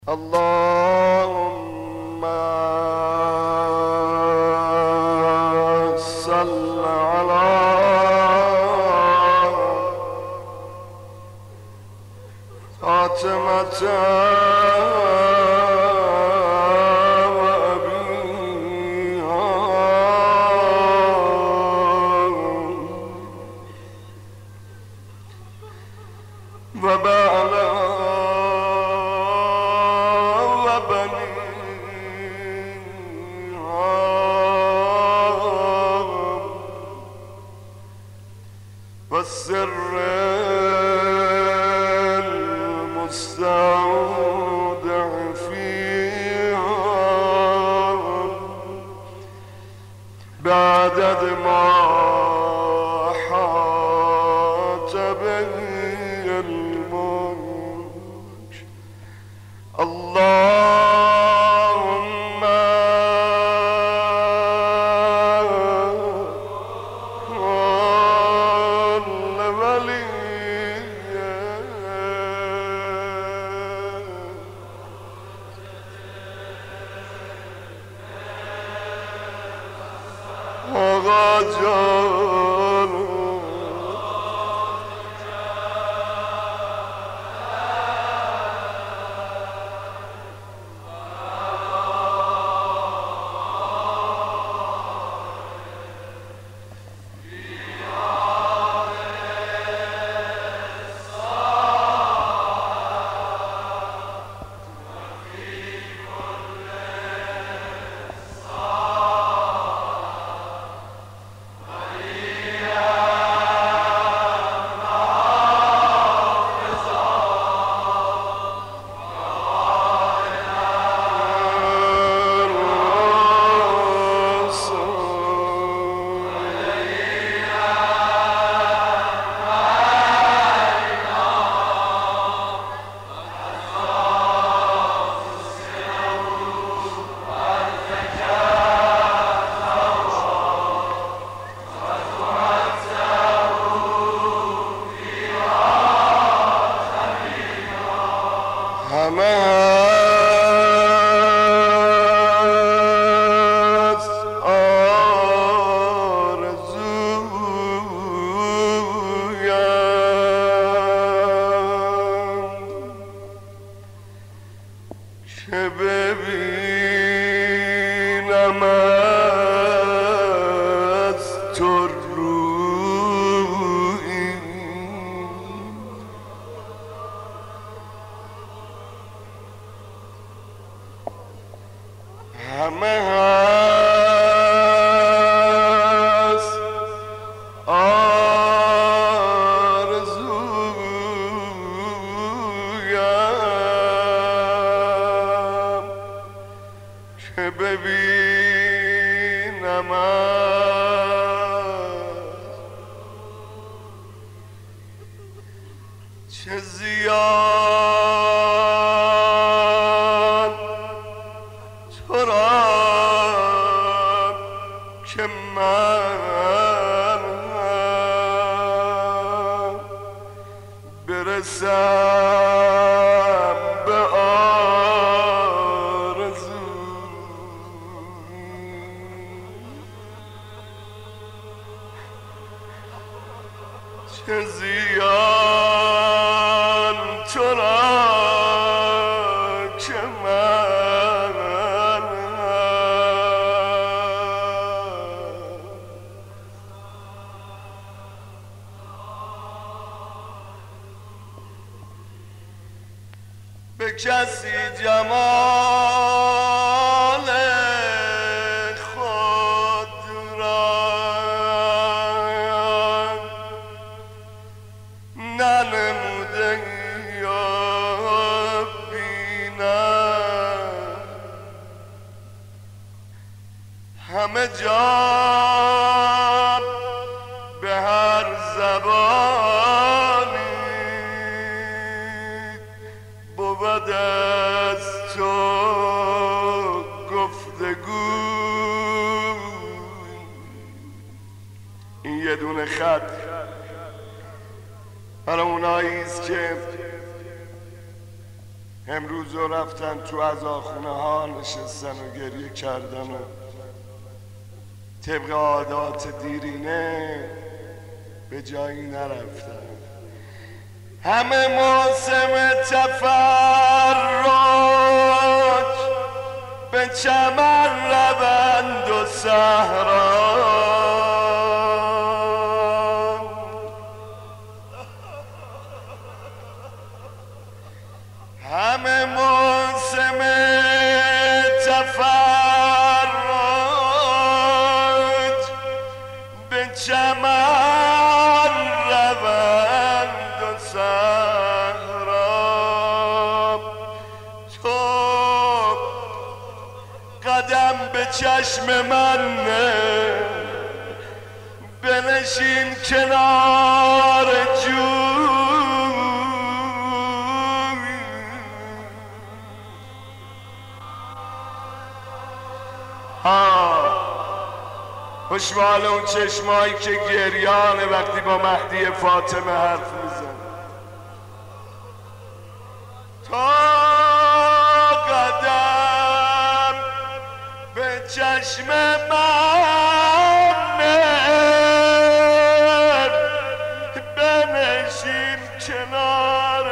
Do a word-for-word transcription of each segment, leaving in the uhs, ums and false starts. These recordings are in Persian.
اللهم صل على فاطمة وأبيها وبعلها والسر المستودع فيها بعدد ما حاط به الملك. اللهم آقا جان همه هست آرزویم که ببینم از تو رویی همه هست آرزویم که ببینم چه زیان تو را که من برسم به آرزو. چه زیان تو را که من به کسی جمال خود را ننموده یا بینم، همه جا به هر زبانی بود از تو گفتگو. این یه دونه خط برای اوناییست که امروز رو رفتن تو عزاخونه ها نشستن و گریه کردن و طبق عادات دیرینه به جایی نرفتن. همه موسم تفرج به چمن روند و صحرا، همه موسم تفرج به چمن روند و صحرا، تو قدم به چشم من نه، بنشین کنار جوی. ها خوشبال اون چشمایی که گریانه وقتی با مهدی فاطمه حرف میزن. تا قدم به چشم من بنشین کنار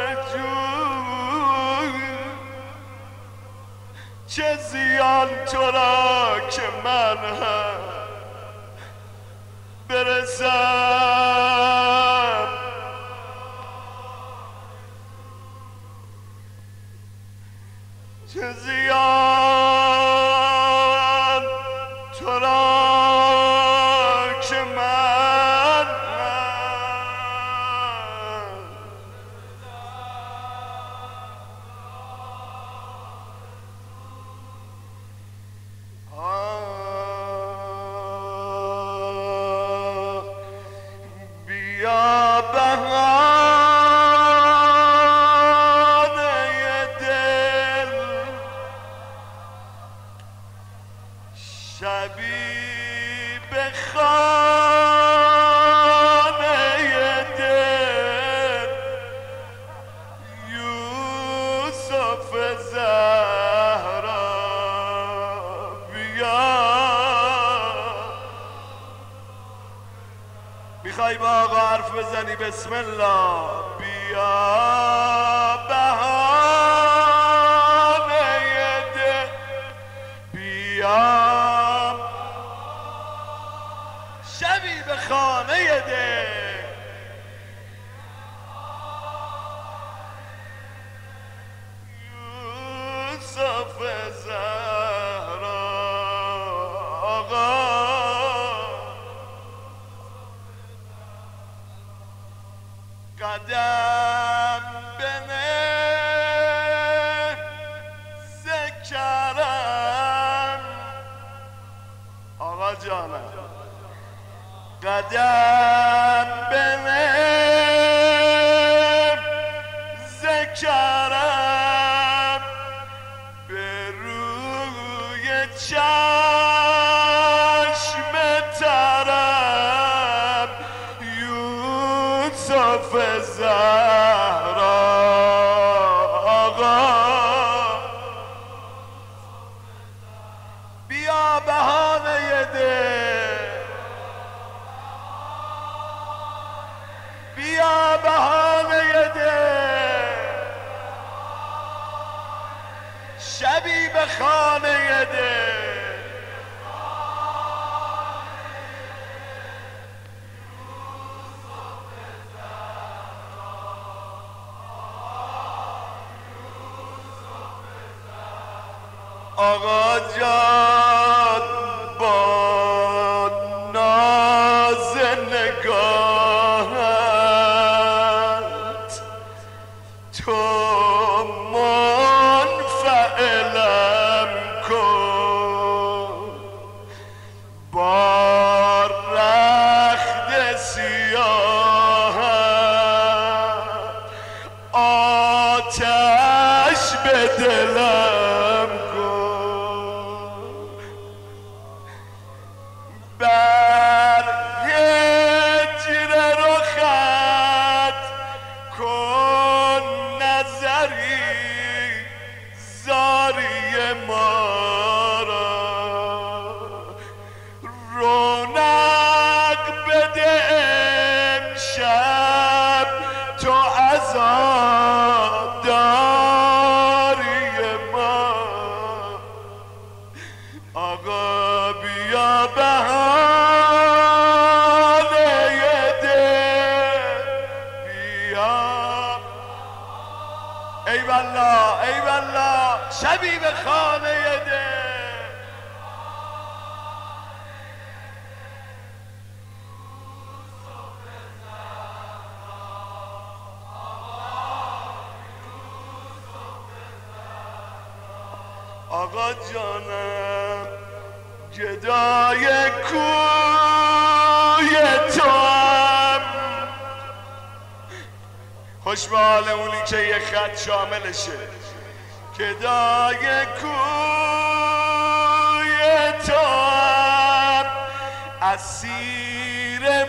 جوی، چه زیان تو را که من هم برسم، چه زیان تو را که من هم. بیا بهانه دل، شبی به خانه دل، یوسف زهرا بیا. میخوای با آقا حرف بزنی؟ بسم الله. بیا بهانه دل، بیا شبی به خانه دل، یوسف زهرا آقا قدم بنه ذکرم. آقا جانم قدم بنه ذکرم، به روی چشم ترم، یوسف زهرا آقا بیا بهانه دل، بیا بهانه دل، شبی به خانه دل. آقا جان با ناز نگاهت تو منفعلم کن، با رخت سیاهت آتش به دلم کن. ما را رونق بده امشب تو عزاداری ما آقا بیا بهانه دل بیا ای والله ای والله شبی به خانه دل آقا جانم گدای کوی تو هم خوش به حال اونی که یه خط شاملشه گدای کوی تو هم اسیر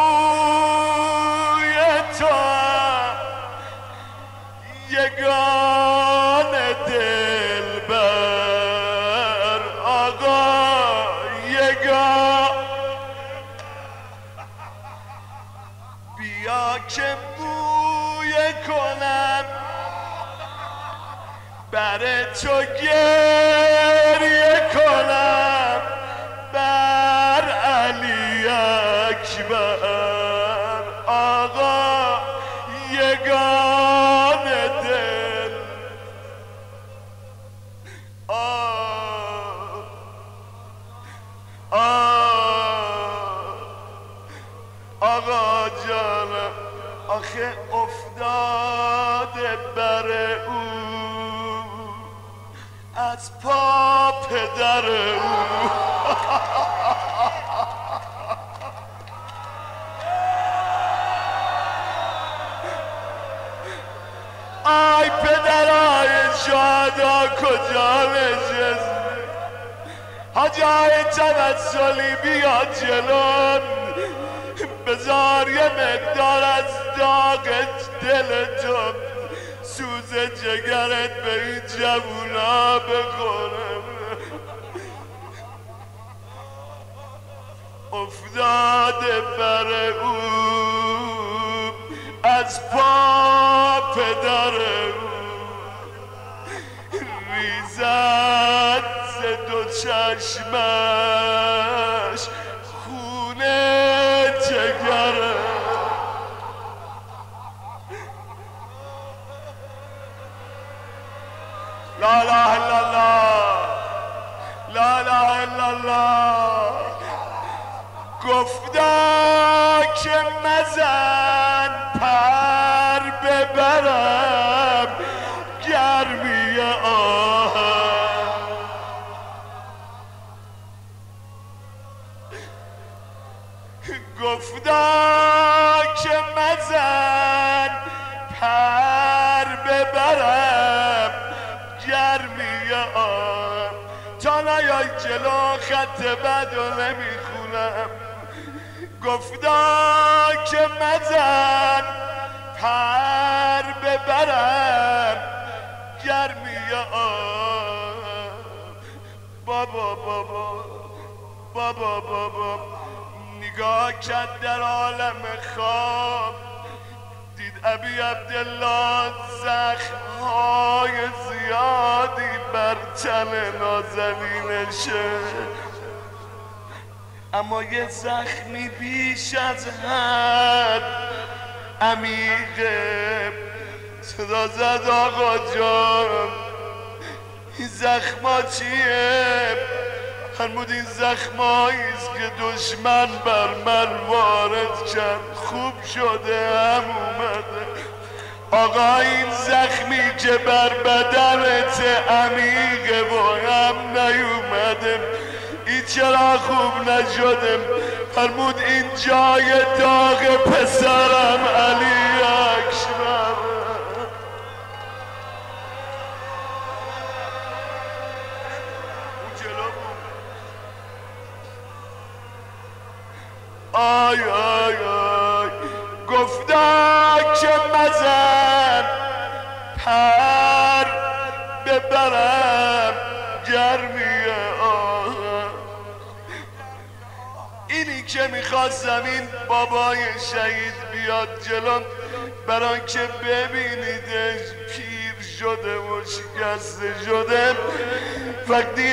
موی تو هم یگان دل بر آقا یگان بیا که موی کنم بر تو گریه کنم بر علی اکبر آقا یگان دل آه آه آقا جانم آخه افتاده بر او از پا پدر او آی پدرای شهدا کجا نشستی حاجای توسلی بیا جلون بذار یه مقدار از داغ دل تو سوز جگرت به این جوونا بخوره افتاده بر او از پا پدر او ریزد ز دو چشمش خونه جگره لا اله الا الله لا اله الا الله گفتا که مزن پر ببرم گرمی آهن گفتا که مزن پر ببرم گرمی آهن تا نیای جلو خط بد و نمیخونم گفتا که مزن پر ببرم گرمی آهن بابا بابا بابا بابا نگاه کرد در عالم خواب دید ابی عبدالله زخم‌های زیادی بر تن نازنینشه اما یه زخمی بیش از حد عمیقه صدا زد آقا جان این زخما چیه؟ فرمود این زخماییست که دشمن بر من وارد کرد خوب شده هم اومده آقا این زخمی که بر بدنت عمیقه و هم نیومده این چرا خوب نشده فرمود این جای داغ پسرم علی اکبر آی آی آی گفتا که مزن پر ببرم گرمیه آه. اینی که میخواستم این بابای شهید بیاد جلوم بران که ببینیدش پیر شده و شکسته شده. وقتی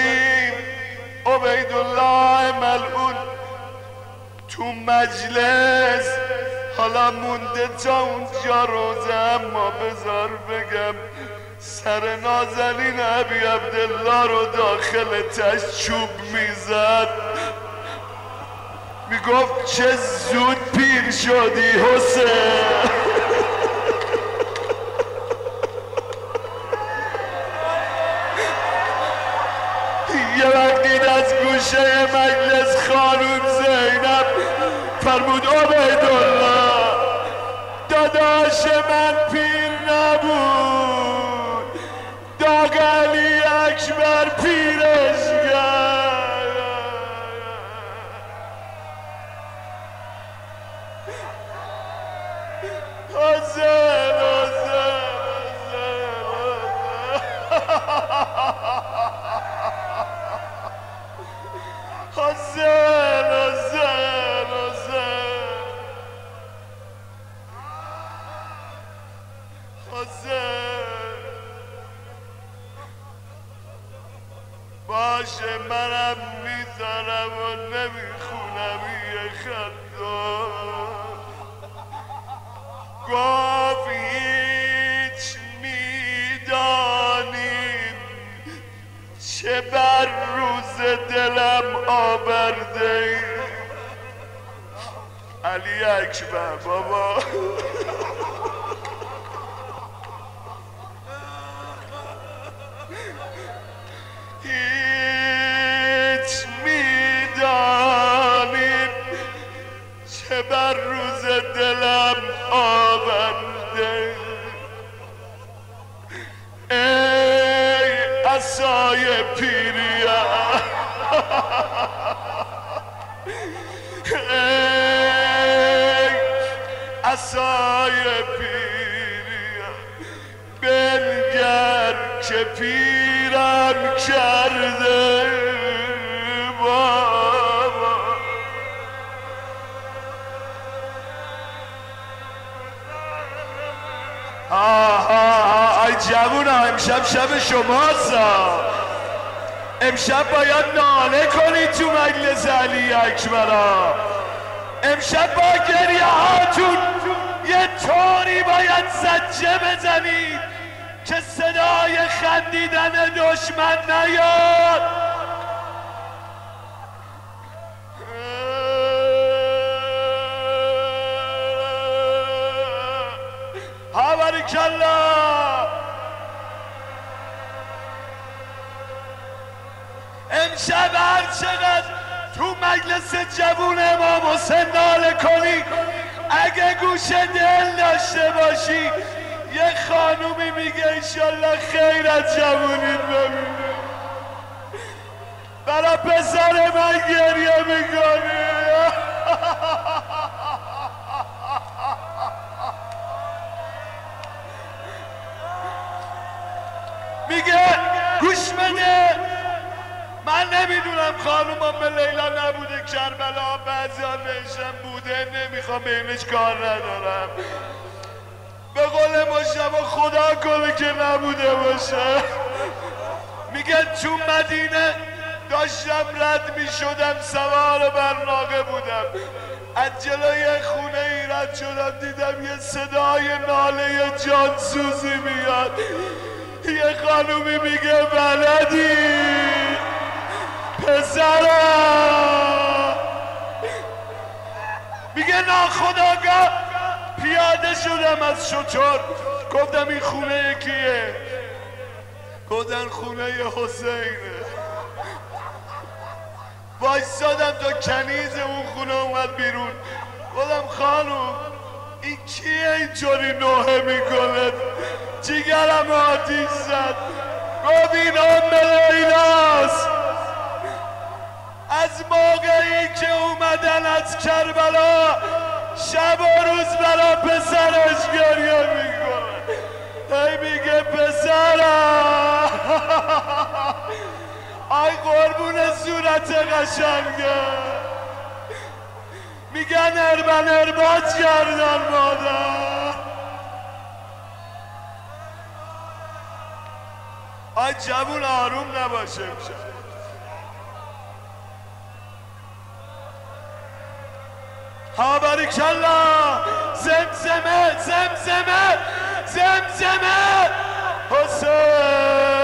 عبیدالله ملعون تو مجلس حالا مونده تا اونجا روزه، اما بذار بگم سر نازنین ابی عبدالله رو داخل تش چوب میزد، میگفت چه زود پیر شدی حسین. یه وقتی از گوشه مجلس خانوم زینب فرمود عبیدالله داداش من پیر نبود، داغ علی اکبر پیرش کرد. حسین حسین حسین حسین حسین حسین باشه منم میذارم و نمیخونم یه خطا. گفت هیچ میدانیم چه بر روز دلم آورده علی اکبر بابا. هیچ میدانیم چه بر روز دلم آورده ای عصای پیریا، ای عصای پیریا بنگر که پیرم کرده بابا. آه آه آی جوونا امشب شب شماست، امشب باید ناله کنید تو مجلس علی اکبر، امشب با گریه هاتون یه طوری باید زجه بزنید که صدای خندیدن دشمن نیاد. ها باریکالله. امشب هر چقدر تو مجلس جوون امام حسین ناله کنی، اگه گوش دل داشته باشی یه خانومی میگه انشالله خیر از جوونیت ببینه، برا پسر من گریه میکنی. میگه گوش بده، من نمیدونم خانومم به لیلا نبوده کربلا، بعضی ها نشم بوده، نمیخوام بینش کار ندارم. به قول مشتبه خدا کنه که نبوده باشه. میگه تو مدینه داشتم رد میشدم سوار بر ناقه بودم، از جلوی خونه ای رد شدم دیدم یه صدای ناله جانسوزی میاد، یه خانومی میگه بلدی پسرم، میگه ناخداگاه پیاده شدم از شتر، گفتم این خونه کیه؟ گفتن خونه حسینه. وایستادم تا کنیز اون خونه اومد بیرون، گفتم خانوم این کیه اینطوری نوحه میکنه؟ جیگرم آتیش زد. گفت این ام لیلاست، از موقعی که اومدن از کربلا شب و روز برا پسرش گریه میکنه، هی میگه پسرم صورت قشنگه میگن اربن ارباط کردن مادر. آی جوون آروم نباشه میشه. ها باریکالله زمزمه زمزمه زمزمه حسین.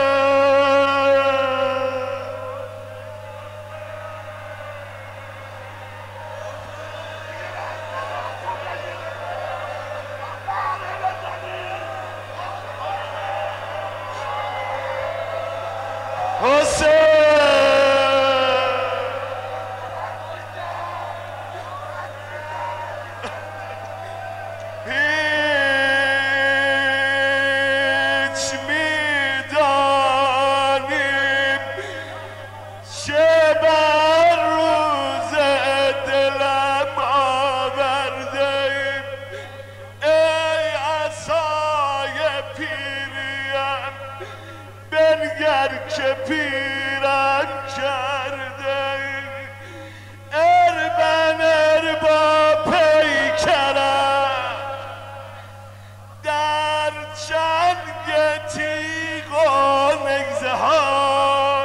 که پیرم کرده اربن اربا پیکرم در جنگ تیغ و نگزه ها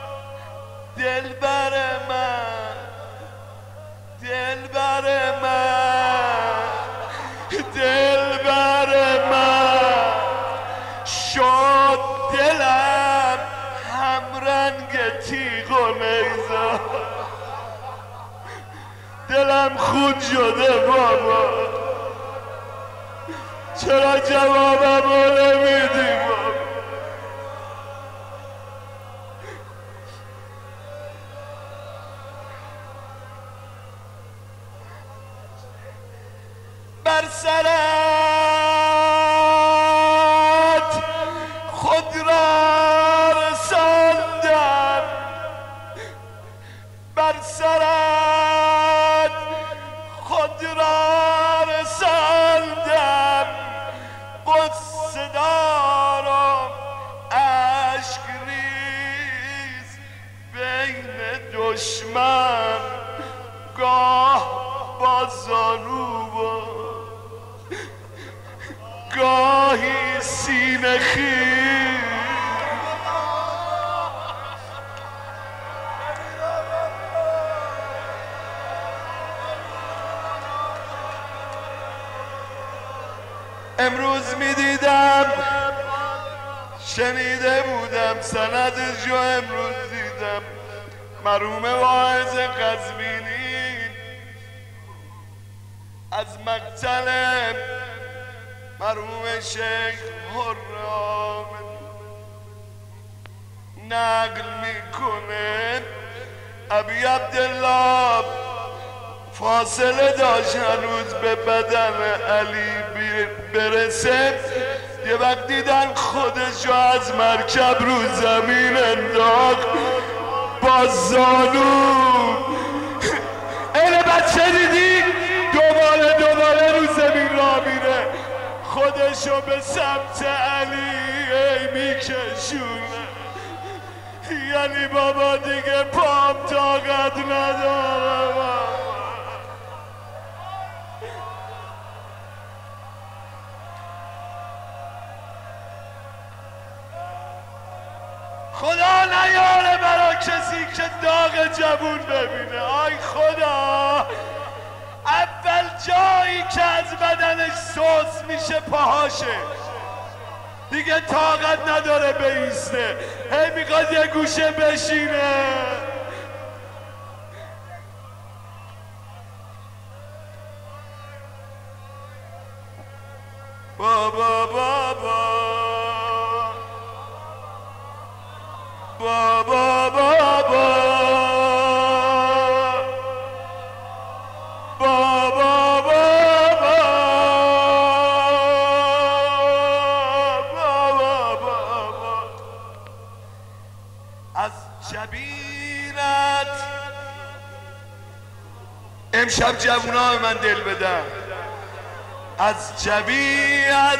دلبر من دلبر من دلبر من شد دلم همرنگ تیغ و نیزه دلم خون شده بابا چرا جوابم رو نمیدی بابا. بر سرت خود را رساندم بر سرت خود را رساندم قصه دارم اشک ریز بین دشمن گاه با زانو با گاهی سینه خیز امروز میدیدم شنیده بودم سندش رو امروز دیدم مرحوم واعظ قزوینی از مقتل مرحوم شیخ حرام نقل میکنه ابی عبدالله فاصله داشت هنوز به بدن علی برسه یه وقت دیدن خودش رو از مرکب رو زمین انداخت با زانو. اینه بچه دیدی دوباره دوباره رو زمین را میره خودشو به سمت علی میکشونه یعنی بابا دیگه پام طاقت نداره. خدا نیاره برا کسی که داغ جوون ببینه. آی خدا اول جایی که از بدنش سوس میشه پاهاشه دیگه طاقت نداره بیسته هی میخواد یه گوشه بشینه. بابا بابا بابا بابا بابا بابا بابا از جبینت امشب جوونا من دل بدم از جبی از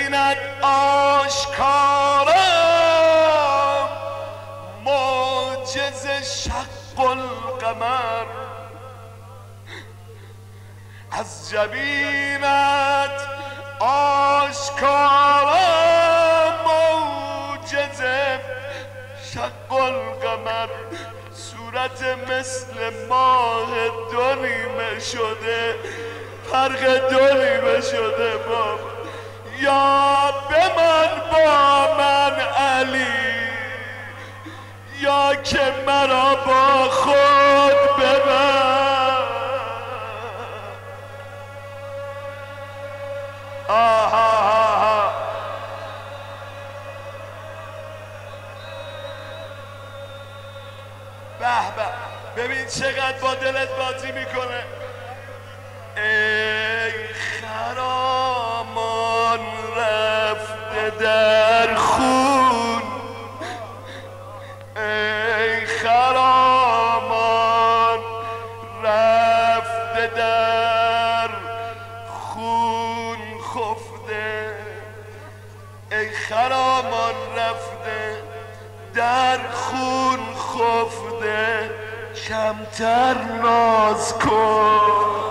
جبینت آشکارم موج موجز شق القمر از جبینت آشکارا موجز شق القمر صورت مثل ماه دو نیمه شده فرق دو نیمه شده بابا یا بمان با من علی یا که مرا با خود ببر آها آها به به ببین چقدر با دلت بازی میکنه ای خرامان رفته در خون ای خرامان رفته در خون خفته ای خرامان رفته در خون خفته کمتر ناز کن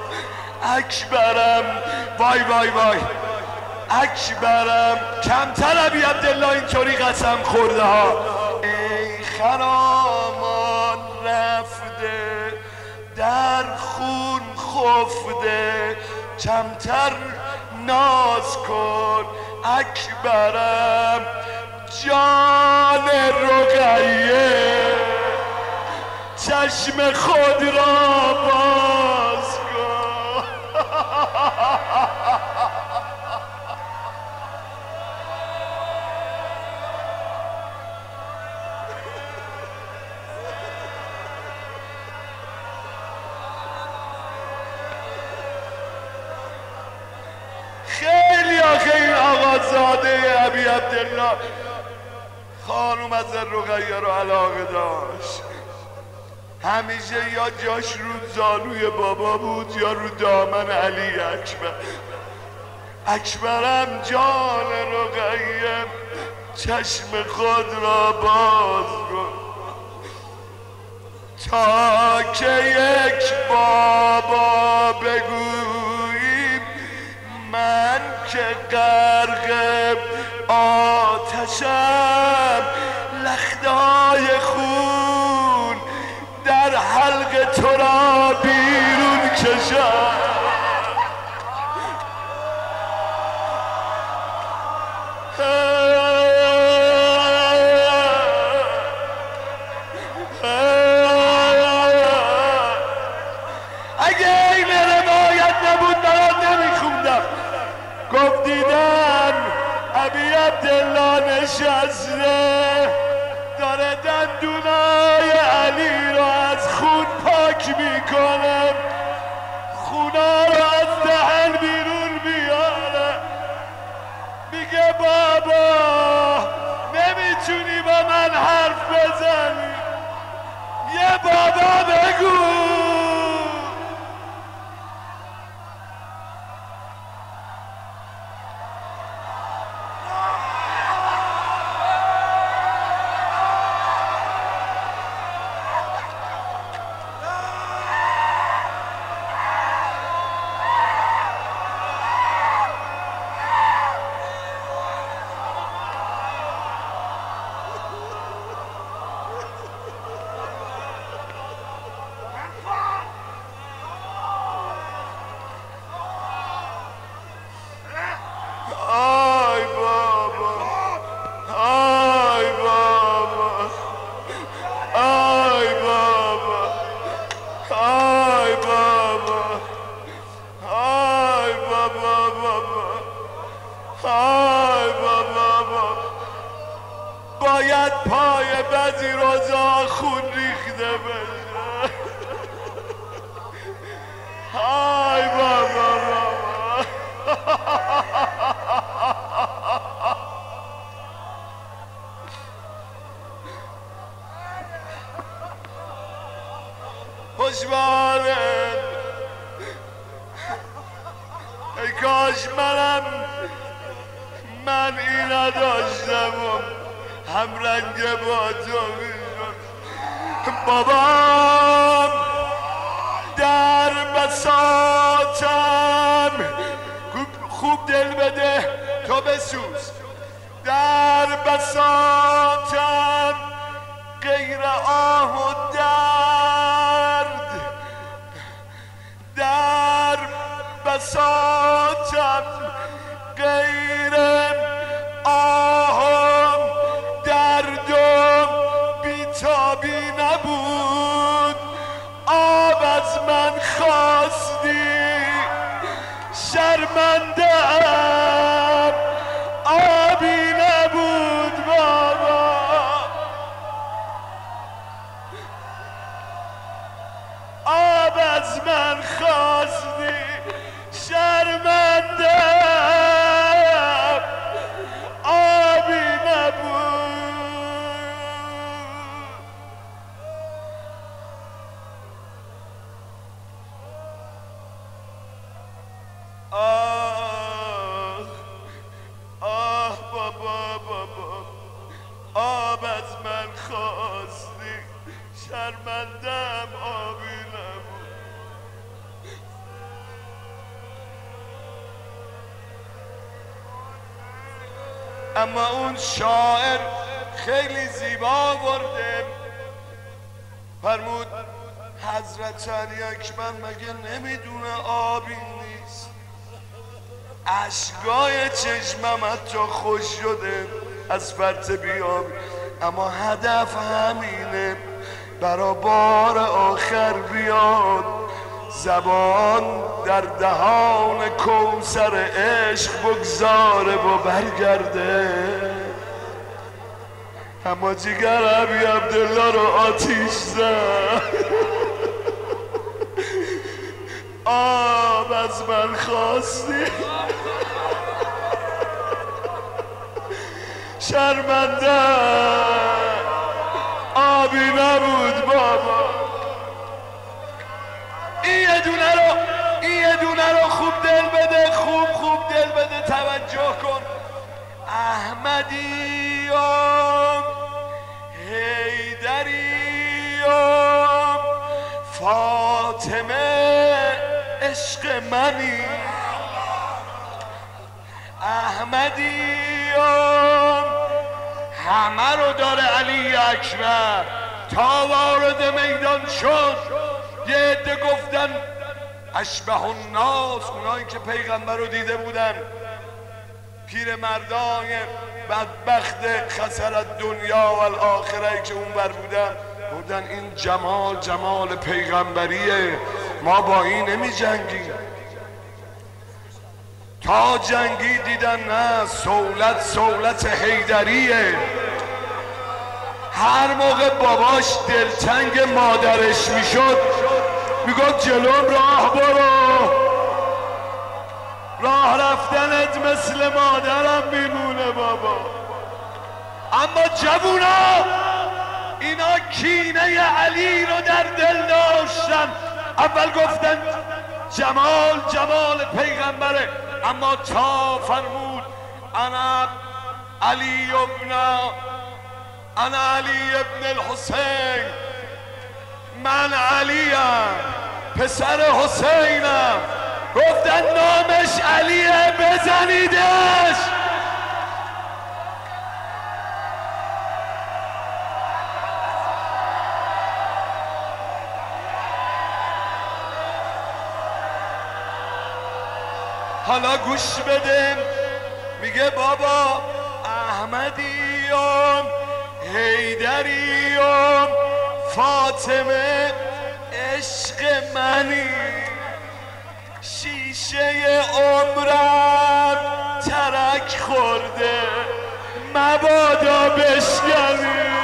اکبرم وای وای وای اکبرم کمتر ابی عبدالله اینطوری قسم خورده ها ای خرامان رفته در خون خفته کمتر ناز کن اکبرم جان رقیه چشم خود را باز کن خیلی آخه این آقازاده ابی عبدالله خانوم از رقیه رو علاقه داشت همیشه یا جاش رو زانوی بابا بود یا رو دامن علی اکبر اکبرم جان رقیه چشم خود را باز کن تا که یک بابا بگوییم من که غرق آتشم لختای خون در حلق تو را بیرون کشم اگه این روایت نبود برات نمیخوندم گفت دیدن ابی عبدالله نشسته داره دندونای علی رو از خون پاک میکنه خونا رو از دهن بیرون بیاره میگه بابا نمیتونی با من حرف بزنی یه بابا بگو باید پای بعضی روزا خون ریخته بشه های بابا بابا خوشباله ای کاش منم من این نداشتم هم رنگ با تو میشد بابام در بساطم خوب دل بده تو بسوز در بساطم غیر آه و درد در بساطم غیر آهم دردم بیتابی نبود آب از من خواستی شرمنده‌ام آبی نبود بابا آب از من خواستی شرمنده‌ام آبی نبود آه آه بابا بابا آب از من خواستی شرمنده‌ام آبی نبود اما اون شاعر خیلی زیبا برده فرمود حضرت علی اکبر مگه نمیدونه آبی نیست اشکای چشمم حتی خوش شده از فرط بیابی اما هدف همینه برا بار آخر بیاد زبان در دهان کوثر عشق بگذاره و برگرده اما جگر ابی عبدالله رو آتیش زد آب از من خواستی شرمنده آبی نبود بابا این یه دونه رو این یه دونه رو خوب دل بده خوب خوب دل بده توجه کن احمدیم حیدریم فاطمه عشق منی احمدیم همه رو داره علی اکبر تا وارد میدان شد یه عده گفتن اشبه الناس اونایی که پیغمبر رو دیده بودن پیر مردان بدبخت خسرت دنیا و الاخره که اون بر بودن بودن این جمال جمال پیغمبریه ما با این نمی جنگیم تا جنگی دیدن نه سولت سولت حیدریه هر موقع باباش دلتنگ مادرش میشد میگفت جلوم راه برو راه رفتنت مثل مادرم میمونه بابا اما جوونا اینا کینه علی رو در دل داشتن اول گفتن جمال جمال پیغمبره اما تا فرمود انا علی ابن انا علی ابن الحسین من علیم پسر حسینم گفتن نامش علیه بزنیدش حالا گوش بده میگه بابا احمدیم حیدریم فاطمه عشق منی شیشه عمرم ترک خورده مبادا بشکنی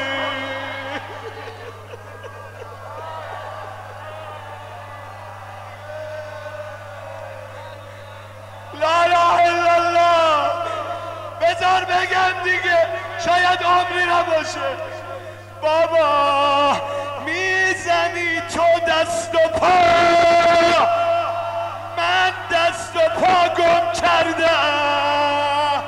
لا اله الا الله بذار بگم دیگه شاید عمری نباشه بابا میزنی تو دست و پا من دست و پا گم کردم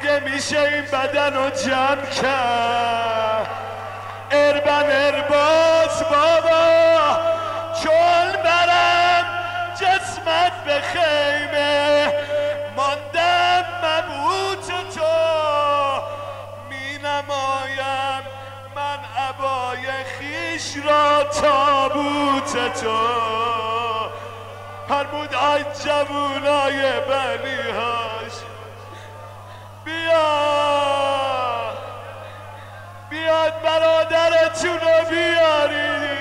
اگه میشه این بدن رو جمع کرد اربن ارباز بابا چون برم جسمت به خیمه ماندم مبهوت تو می نمایم من عبای خیش را تابوت تو فرمود آی جوونای بنیهاش بیا بیاد برادرتون رو بیاری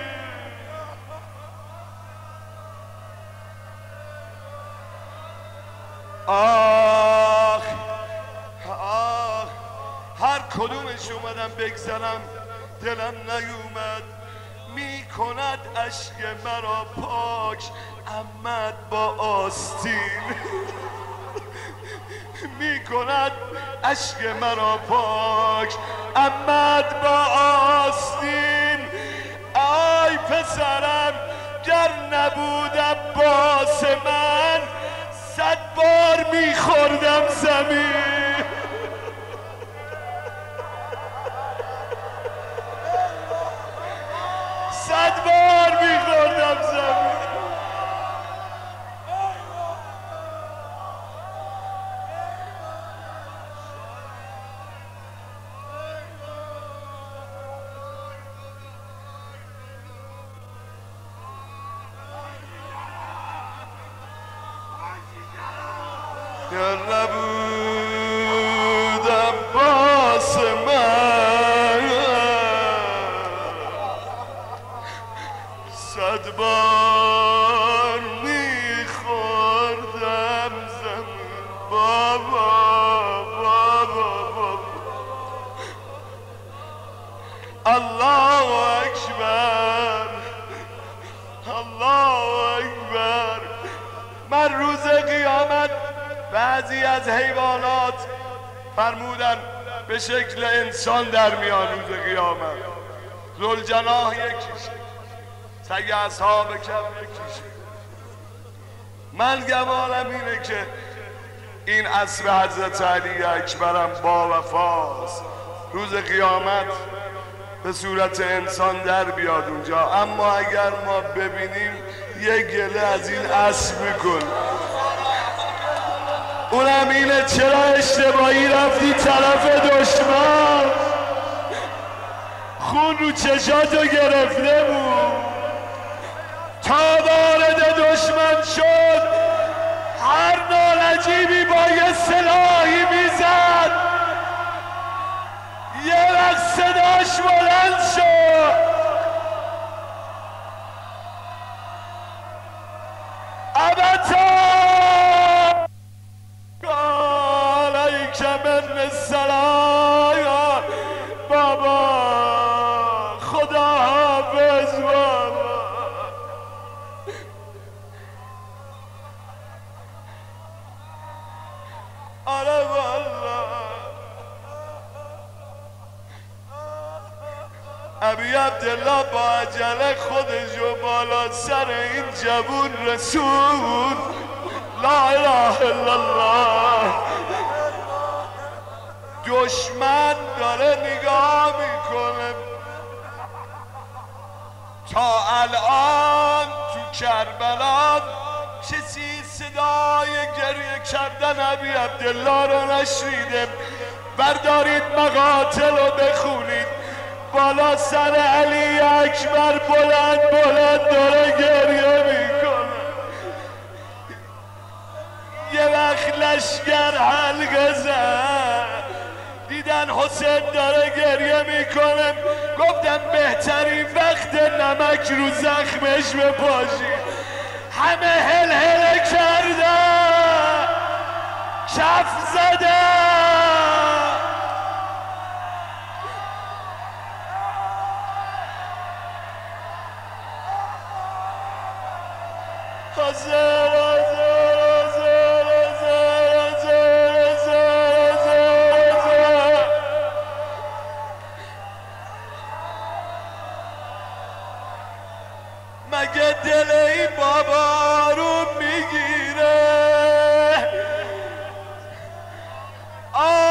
آخ آخ هر کدومش اومدم بگذرم دلم نیومد می کند اشک مرا پاک عمد با آستین می کند اشک مرا پاک عمد با آستین آی پسرم گر نبود عباس من صد بار می خوردم زمین صد بار می خوردم زمین گر نبود عباس من صد بار میخوردم زمین بابا بابا بابا الله اکبر الله اکبر من روز قیامت بعضی از حیوانات فرمودن به شکل انسان در میان روز قیامت ذوالجناح یکیشه سگ اصحاب کف یکیشه من گمانم اینه که این اسب حضرت علی اکبرم با وفاست روز قیامت به صورت انسان در بیاد اونجا اما اگر ما ببینیم یه گله از این اسب میکن اونم اینه چرا اشتباهی رفتی طرف دشمن خون رو چشاتو گرفته بود تا وارد دشمن شد هر نالجیبی با یه سلاحی میزد یه وقت صداش بلند شد ابتا علیک من السلام بابا خدا حافظ بابا آره والله ابی عبدالله با عجله خودشو بالا سر این جوون رسول لا اله الا الله دشمن داره نگاه میکنه تا الان تو کربلا کسی صدای گریه کردن ابی عبدالله رو نشنیده بردارید مقاتل رو بخونید بالا سر علی اکبر بلند بلند داره گریه میکنه یه وقت لشگر حلقه زد دیدن حسین داره گریه میکنه گفتم بهترین وقت نمک رو زخمش بپاشید همه هل هل کردن کف زدن حاضر مگه دل این بابا رو میگیره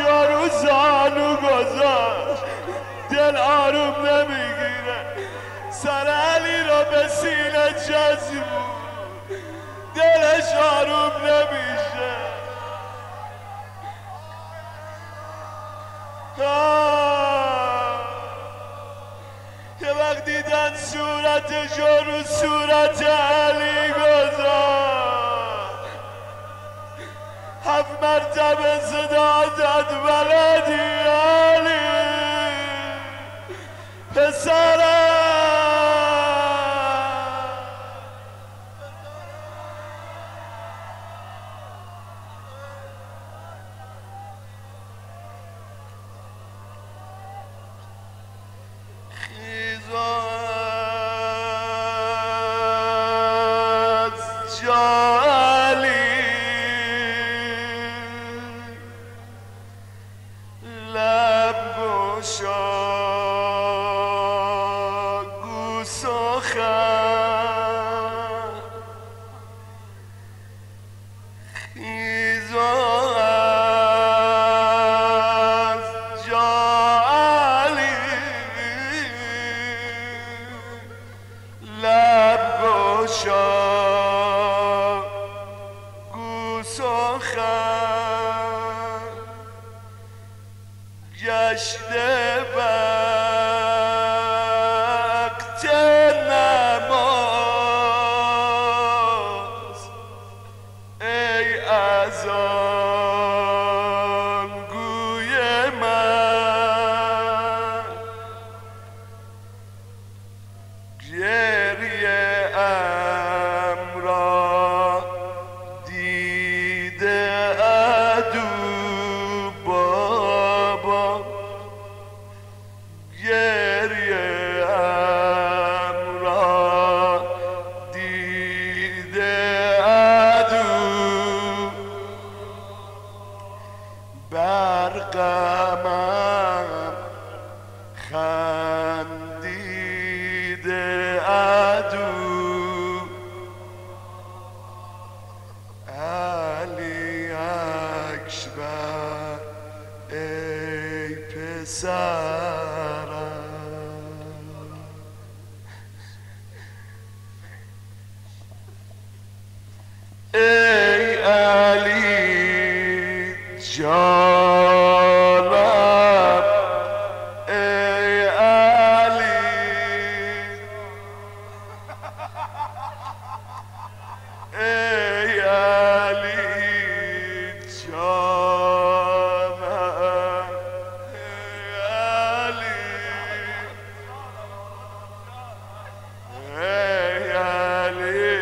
چارو زانو گذاشت دل آروم نمیگیره سر علی را به سینه چسبون دلش آروم نمیشه یه وقت دیدن صورتش رو صورت علی گذاشت هفت مرتبه صدا داد ولدی علی پسرم گشته وقت نماز ای اذان گوی من گریه ام را دیده عدو برقمم خندیده عدو علی اکبر ای پسرم ای علی جانم ای علی ای علی جانم ای علی ای علی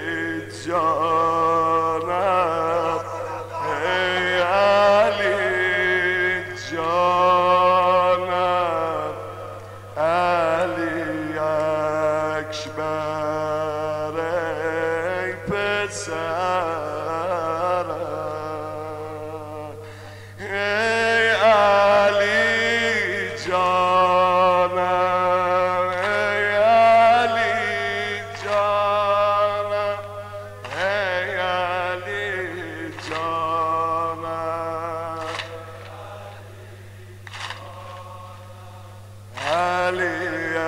جانم ای علی جانم علی اکبر ای پسرم ای علی جانم ای علی جانم ای علی جانم علی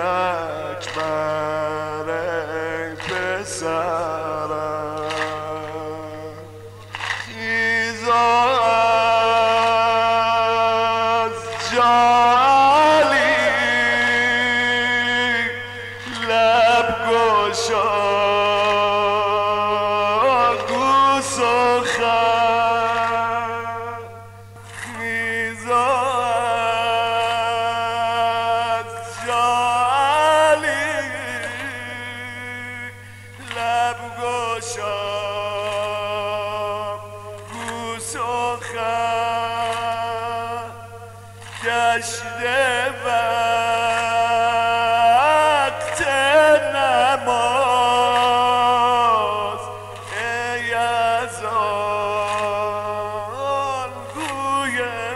اکبر ای پسرم خیز از جا علی لب گشا گو سخن خیز گشته وقت نماز ای اذان گوی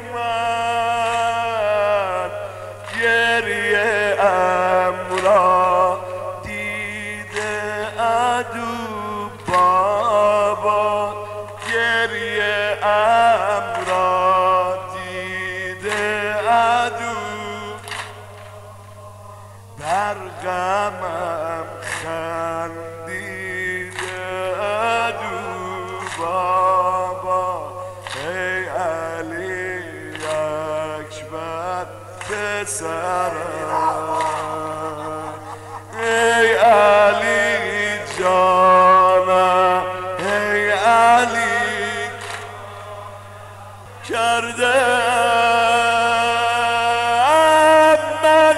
من گریه ام را دیده عدو بابا گریه ام را دیده غمم خندیده دو بابا ای علی اکبر پسرم ای علی جانم ای علی کرده من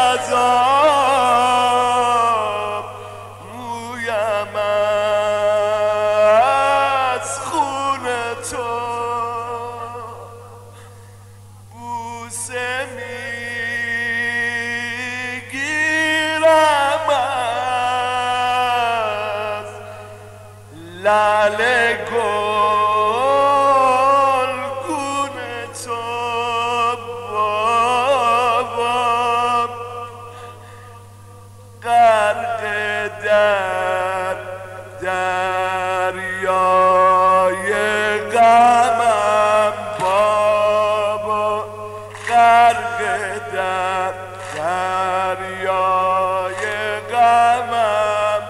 خضاب مویم از خون تو بوسه میگیرم از لعل گلگون تو بابا غرق در دریای غمم بابا غرق در دریای غمم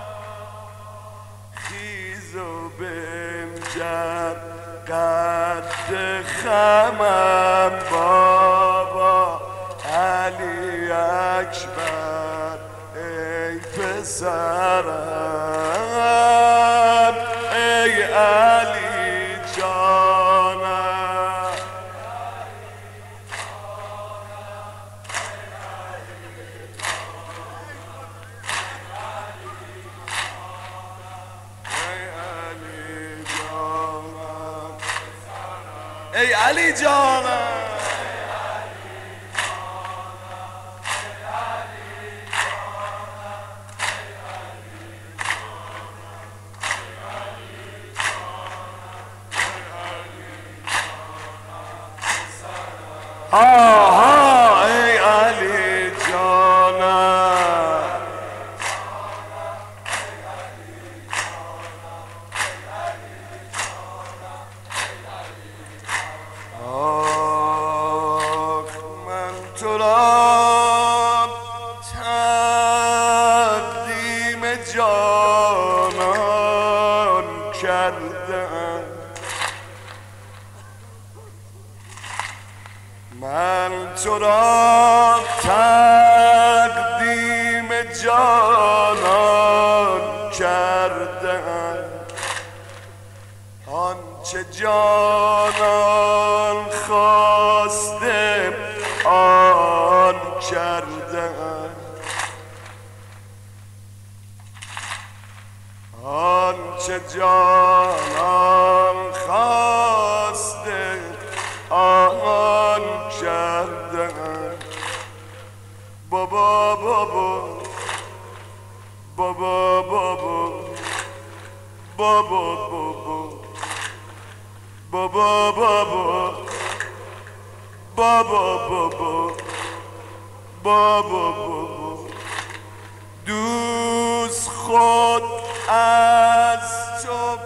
خیز و بنگر قد خمم بابا علی اکبر ای پسرم ای علی جانم ای علی جانم آها ای علی جانم آخ من تو را تقدیم جانان کردم من تو را تقدیم جانان کردم آنچه جانان خواسته آن کردم آنچه جانان خواسته آن کردم بابا بابا بابا بابا بابا بابا بابا بابا بابا بابا بابا دوست خود از تو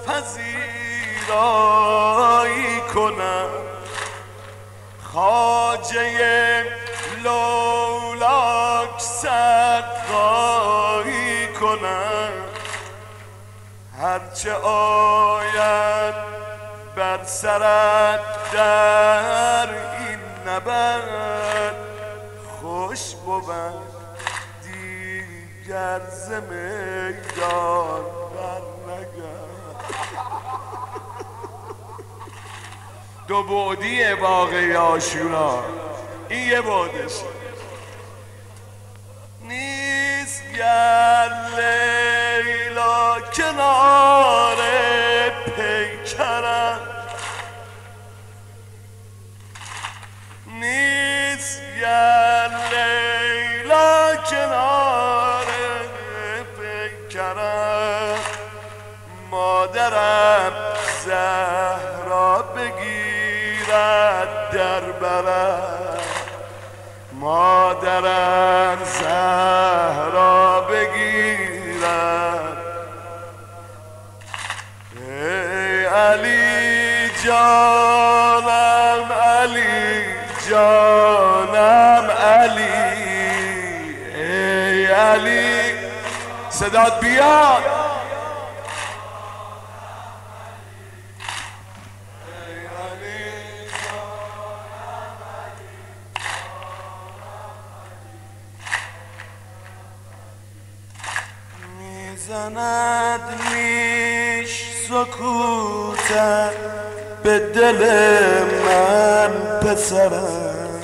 پذیرایی کنم خواجه لولاک سقایی کنم هرچه آید بر سرت در این نبرد خوش بود دیگر ز میدان بر نگرد دو بعدی واقعی عاشورا این یه بعدشه نیست گر لیلا کنار پیکرم نیست گر لیلا کنار پیکرم مادرم زهرا بگیرد در برم مادرم زهرا بگیرد ای علی جانم علی جانم علی ای صدات بیاد. میزند میش سکوتت به دل من پسرم،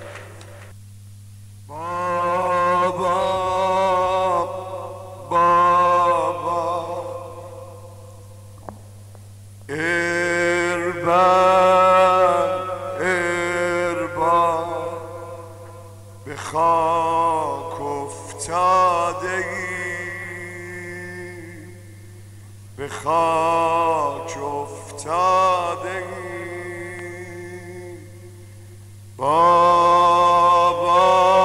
بابا بابا اربن اربن به خاک افتاده ای، به خاک افتاده ای بابا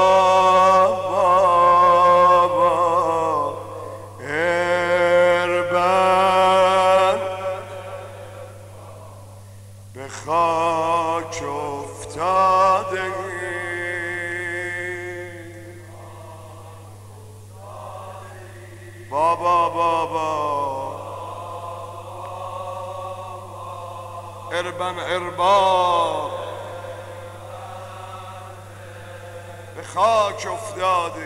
بابا اربن به خاک افتاده ای بابا بابا اربن ارباب به خاک افتاده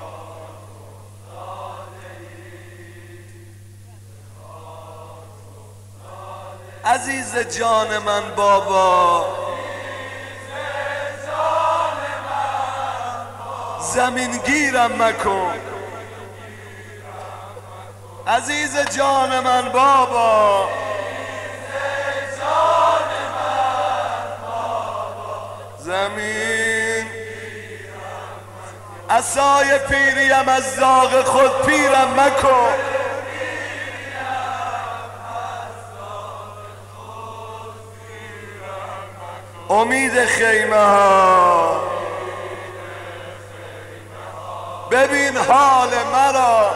عزیز جان من بابا، زمین گیرم مکن عزیز جان من بابا، زمین عصای پیریم از داغ خود پیرم مکن امید خیمه ها ببین حال مرا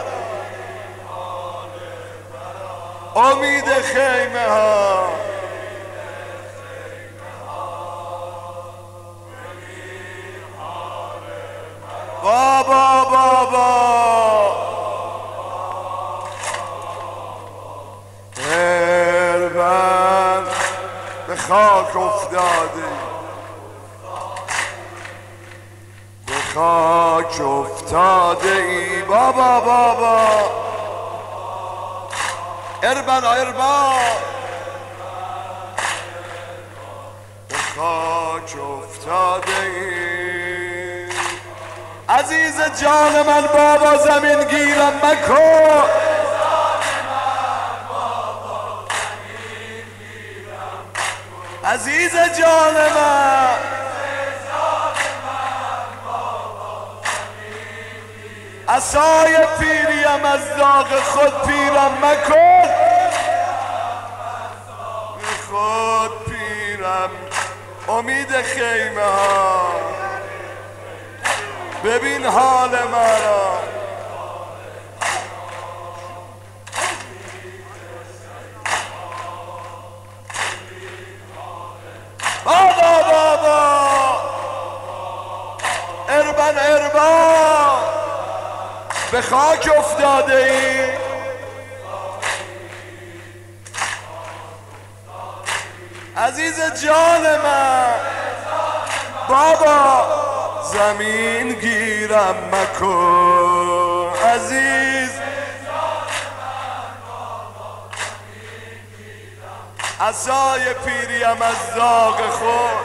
امید خیمه ها بابا بابا اربن به خاک افتاده به خاک افتاده ای بابا بابا اربن اربن به خاک افتاده ای عزیز جان من بابا، زمین گیرم مکن عزیز جان من عصای پیریم از داغ خود پیرم مکن خود پیرم امید خیمه ها ببین حال مرا بابا بابا اربن اربن به خاک افتاده ای عزیز جان من بابا، زمین گیرم مکن عزیز عصای پیریم از داغ خود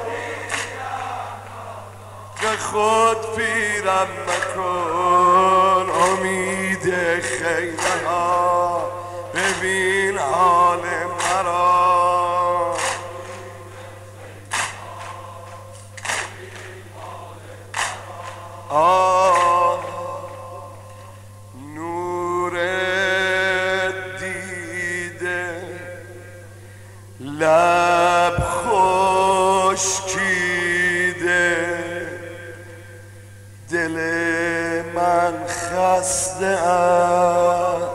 به خود پیرم مکن امید خیمه ها ببین حال مرا آه نور دیده لب خشکیده دل من خسته است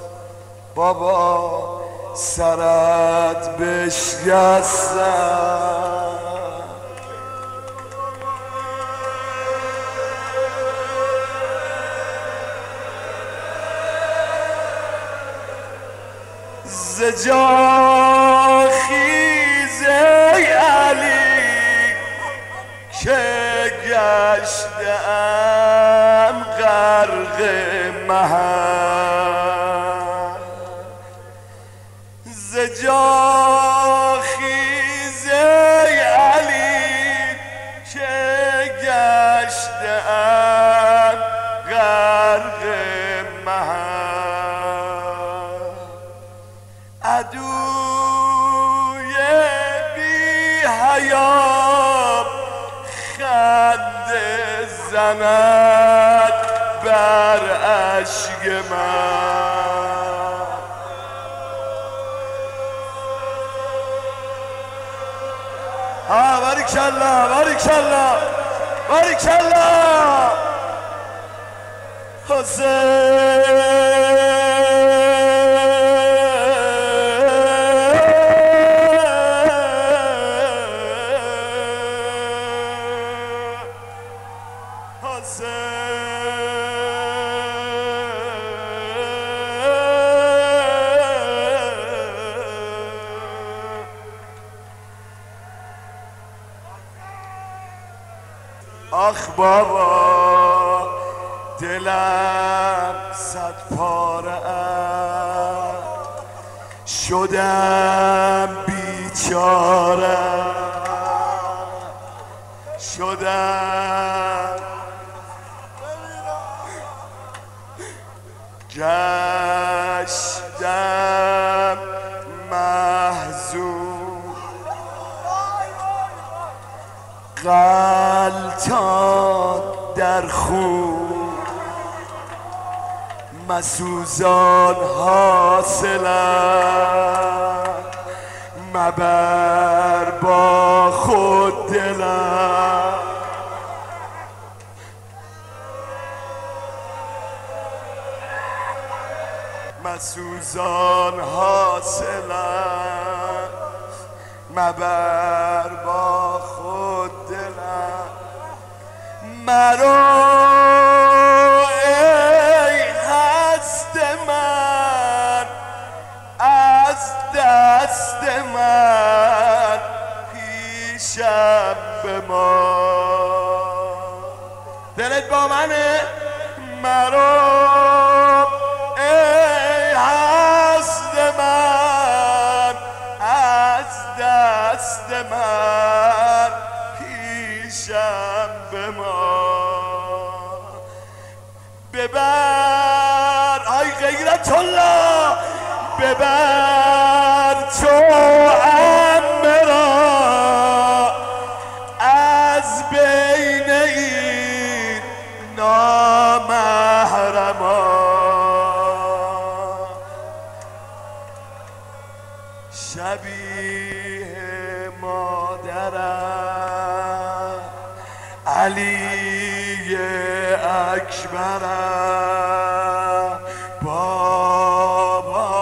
بابا سرت بشکسته زجا خیز ای علی که گشتم غرق محل زجا خیز ای علی که گشتم غرق محل عدوی بی حیا خنده زند بر اشک من ها باریکالله باریکالله باریکالله آخ بابا دلم صد پاره شدم بیچاره شدم گشتم محزون غلطان در خون مسوزان حاصلم مبر با خود دلم مسوزان حاصلم مبر با خود دلم مرا ای هست من از دست من پیشم بمان دلت با منه مرا ای هست من از دست من پیشم بمان ببر آی غیرت الله ببر تو مرا از بین این نامحرمان شبیه مادرم علی اکبرم بابا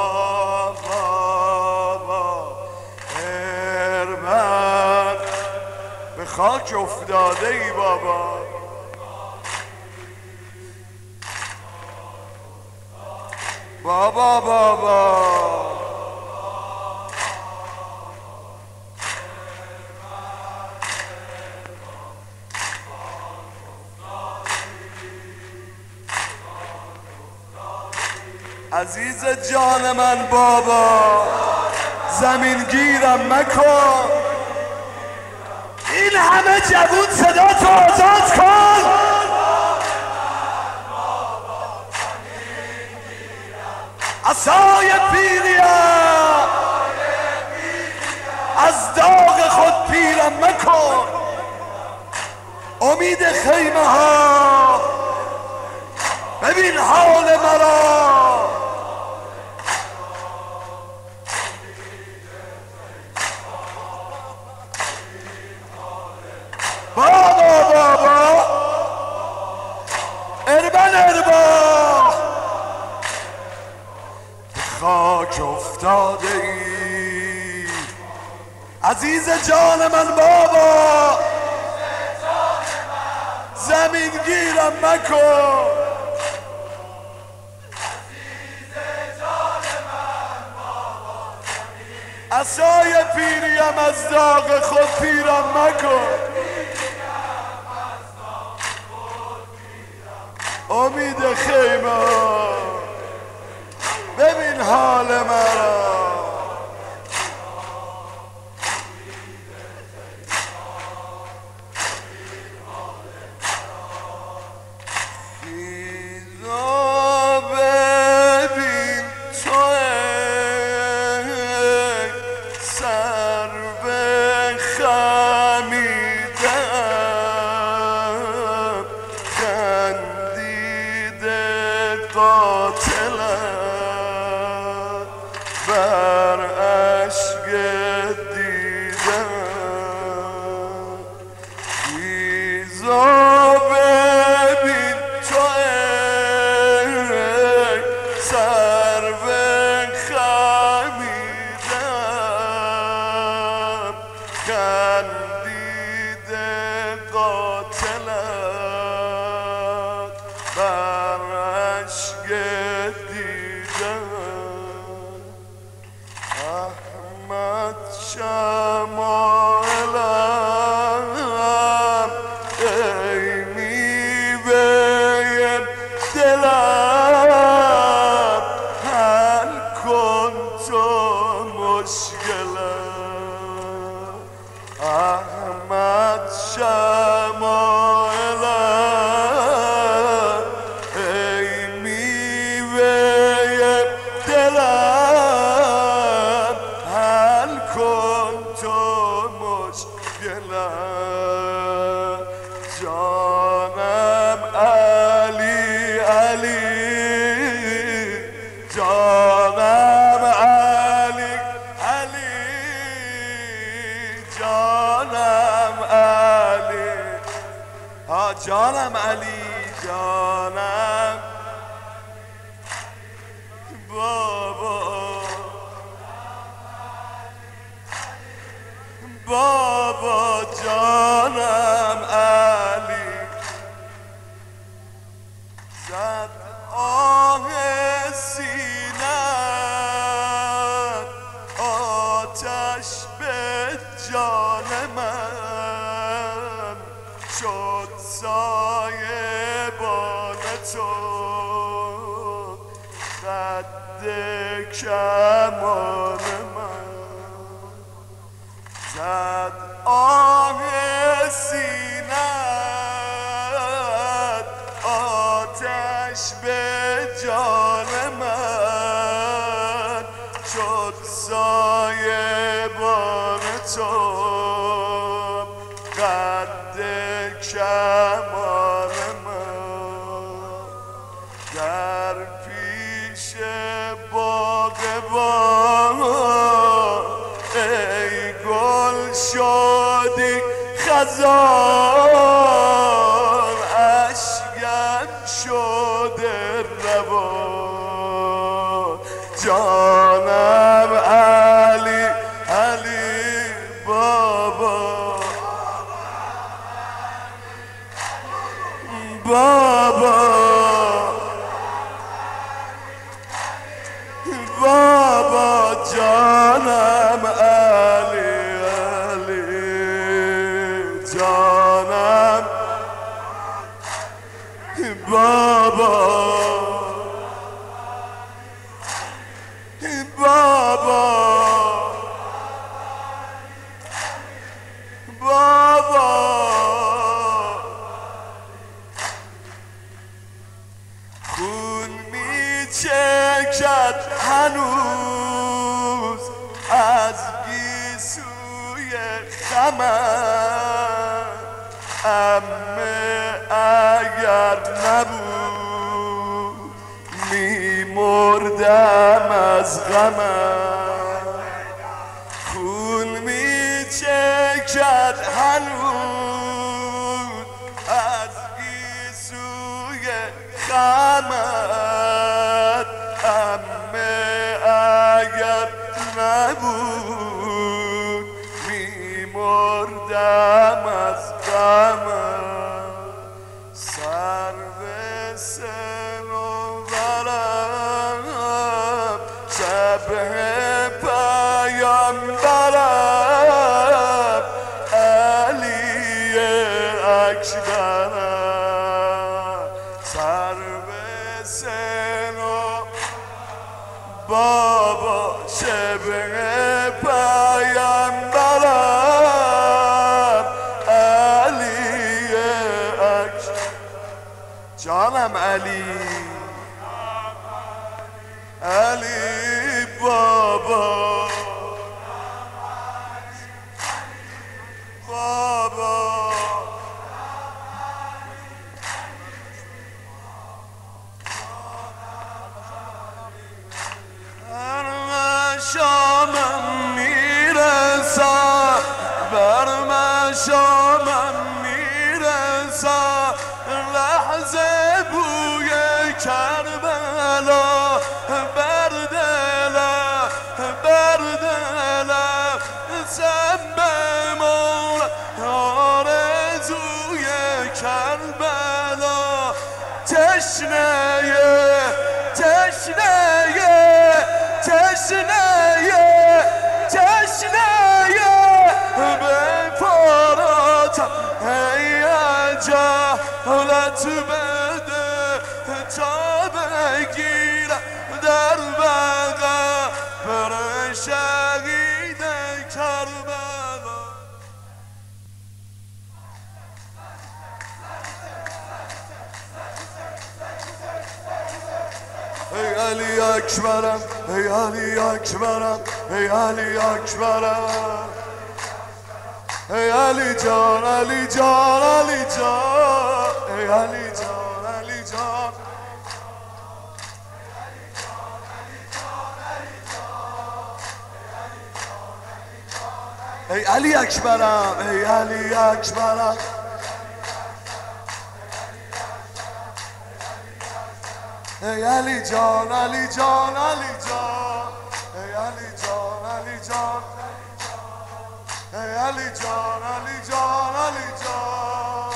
بابا ارمن به خاک افتاده ای بابا بابا بابا عزیز جان من بابا زمین گیرم مکن این همه جوون صدا تو آزاد کن عصای پیریم از داغ خود پیرم مکن امید خیمه ها ببین حال مرا بابا بابا اربن اربا خاک افتاده ای عزیز جان من بابا زمین گیرم مکن عصای پیریم از داغ خود پیرم مکن. امید خیمه ببین حال مرا. قاتلم بر عشق دیدم خیزا ببین تو ای سرو خمیدم خندیده قاتلم بر عشق دیدم. احمد شمالم ای میوه دلم حل کن تو مشکلم. احمد شمالم ای میوه دلم حل کن تو مشکلم. جانم علی علی جانم علی علی جانم علی ها جانم علی جانم بابا بابا جانم علی. زد آه سینه‌ات آتش به جان من شد سایه بان تو خد کمان من. زد آه سینه‌ات آتش به جان من شد سایه بان تو قد کمان من. در پیش باغبان ای گل شدی خزان اشکم شده روان. جانم علی علی بابا بابا بابا جانم علی علی جانم بابا بابا بابا خون میچکد هنوز از گیسوی خمم. عمه اگر نبود میمردم از غمم. خون میچکد هنوز از گیسوی خمت. عمه اگر نبود میمردم از غمت. سرو صنوبرم شبه پیام اکبرم سر به سنو بابا شبه پیامبرم علی اکبر جانم علی علی بابا بابا هر شامم میرسم بر مشامم میرسم لحظه بوی کربلا بر دلم بر دلم سبم آرزوی کربلا تشنه تشنه تشنه تشنه به فراتم ای جهالت بده تا بگیرم در بقا بر شهید کربلا ای علی اکبرم ای علی اکبرم ای علی اکبرم ای علی جان علی جان علی جان ای علی جان علی جان ای علی اکبرم ای علی اکبرم ای علی جان علی جان علی جان ای علی جان علی جان ای علی جان علی جان علی جان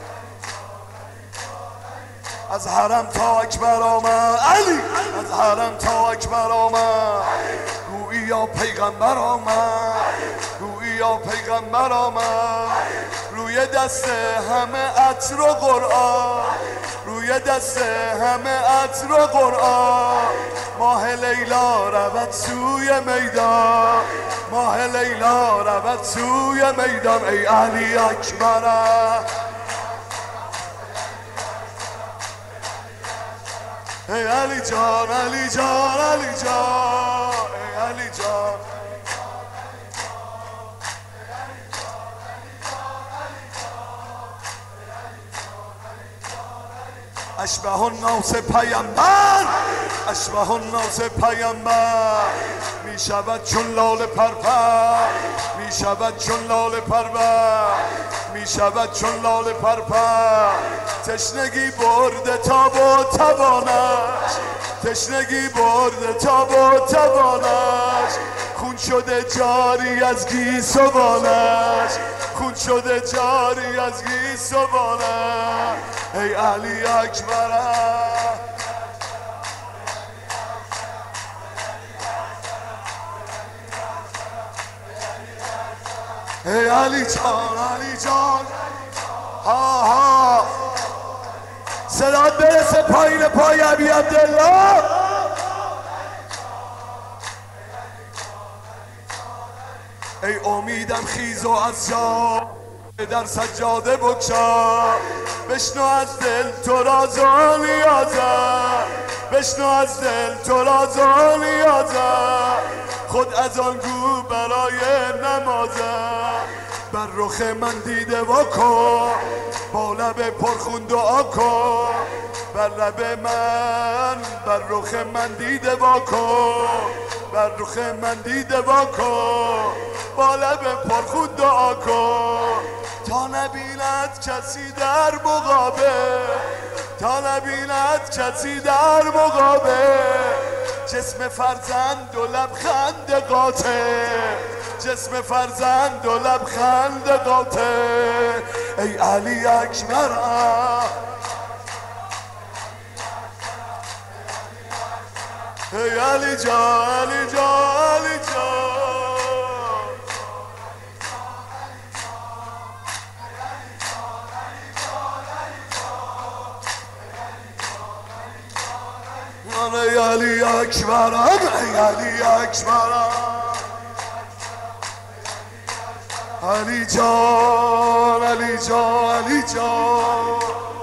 از حرم تا اکبر آمد علی از حرم تا اکبر آمد گوییا پیغمبر آمد گوییا پیغمبر آمد روی دست همه عطر و قرآن روی دست همه عطر و قرآن ماه لیلا رود سوی میدان ماه لیلا رود سوی میدان ای علی اکبرم ای علی جان علی جان علی جان ای علی جان اشبه الناس پیامبر اشبه الناس پیامبر می شود چون لاله پرپر می شود چون لاله پرپر می شود چون لاله پرپر تشنگی برده تاب و توانش تشنگی برده تاب و توانش خون شده جاری از گیسوانش خون شده جاری از گیسوانش ای علی اکبرم ای علی جان علی جان ها ها صدات برسه پایین پای ابی عبدالله ای امیدم خیز و از جا در سجاده بکشا بشنو از دل تو راز و نیازم بشنو از دل تو راز و نیازم خود از آن گو برای نمازم بر رخ من دیده وا کن با لب پرخون دعا کن بر لب من بر رخ من دیده وا کن بر رخ من دیده وا کن با لب پرخون دعا کن تا نبیند کسی در مقابل تا نبیند کسی در مقابل جسم فرزند و لبخند قاطع جسم فرزند و لبخند قاطع ای علی اکبرم ای علی جان علی جان علی جان جان ای علی اکبرم ای علی اکبرم علی جان علی جان علی جان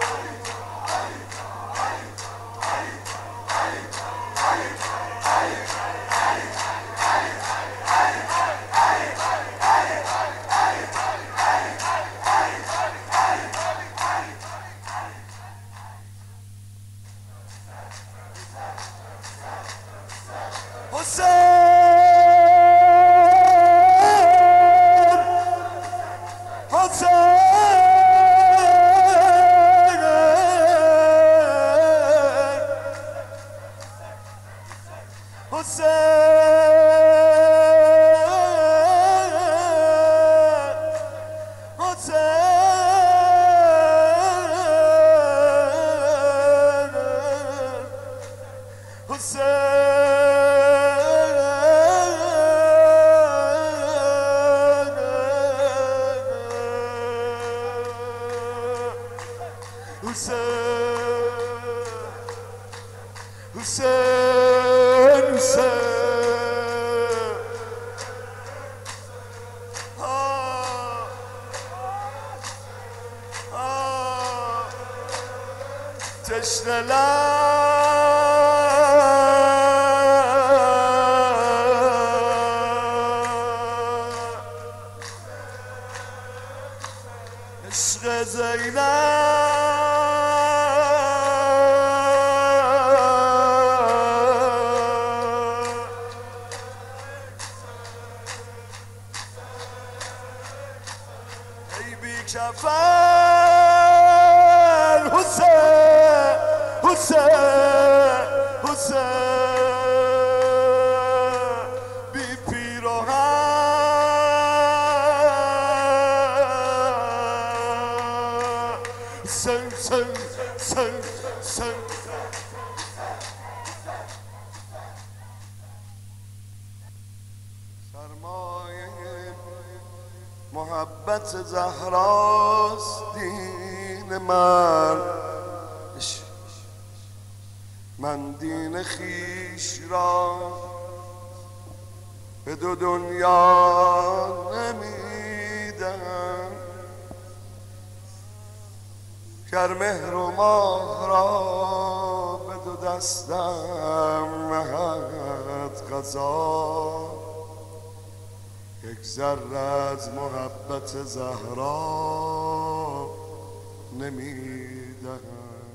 تشنه لب عشق زینب ای بی کفن حسین حسین حسین بی پیراهن سن سن سن سن سرمایه محبت زهراست دین من من دین خیش را به دو دنیا نمیدم گر مهر و ماه را به دو دستم نهد قضا یک ذره از محبت زهرا نمیدهم